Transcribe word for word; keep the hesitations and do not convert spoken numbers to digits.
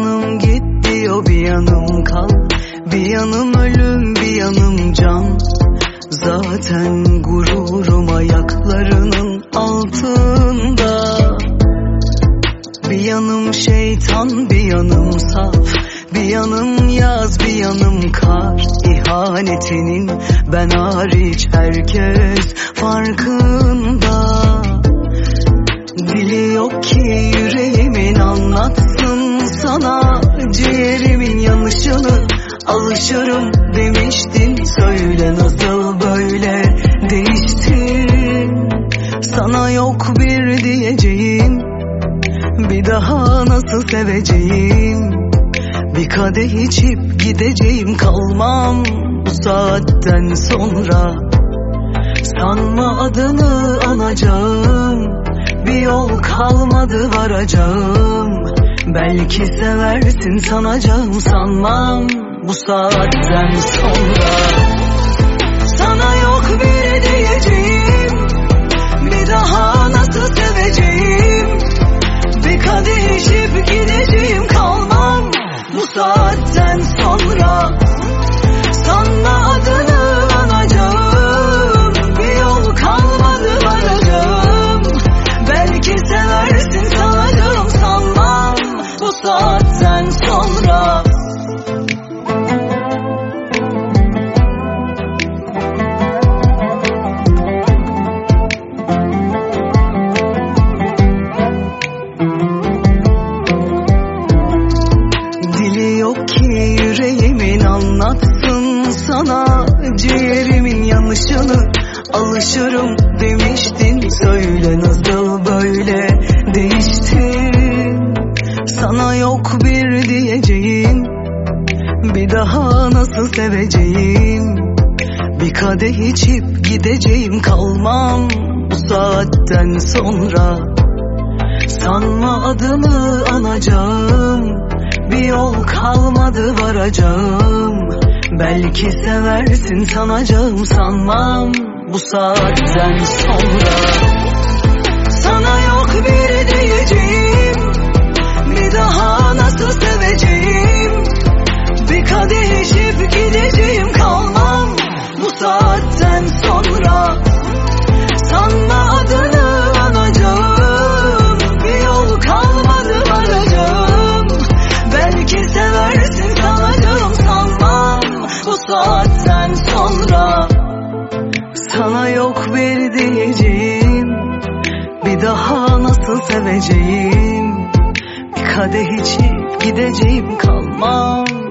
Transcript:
yanım git diyor, bir yanım kal. Bir yanım ölüm, bir yanım can. Zaten gururum ayaklarının altında. Bir yanım şeytan, bir yanım saf. Bir yanım yaz, bir yanım kar. İhanetinin ben hariç herkes farkında. Dili yok ki yüreğimin anlatsın sana ciğerimin yanışını. Alışırım demiştin, söyle nasıl böyle değiştin. Sana yok bir diyeceğim, bir daha nasıl seveceğim. Bir kadeh içip gideceğim, kalmam bu saatten sonra. Sanma adını anacağım, bir yol kalmadı varacağım. Belki seversin sanacağım, sanmam bu saatten sonra. Sana yok bir diyeceğim, bir daha nasıl seveceğim. Bir kadeh içip gideceğim, kalmam bu saatten sonra. Sanma adını anacağım, bir yol kalmadı varacağım. Belki seversin sanacağım, sanmam bu saatten sonra. Dili yok ki yüreğimin anlatsın sana ciğerimin yanışını. Alışırım demiştin, söyle nasıl böyle değiştin. Sana yok bir diyeceğim, bir daha nasıl seveceğim. Bir kadeh içip gideceğim, kalmam bu saatten sonra. Sanma adımı anacağım, bir yol kalmadı varacağım. Belki seversin sanacağım, sanmam bu saatten sonra. Sana yok bir diyeceğim, bir daha nasıl seveceğim. Bir kadeh içip gideceğim, kalmam bu saatten sonra. Sanma adını anacağım, bir yol kalmadı varacağım. Belki seversin sanacağım, sanmam bu saatten sonra. Sana yok bir diyeceğim, bir daha nasıl seveceğim. Bir kadeh içip gideceğim, kalmam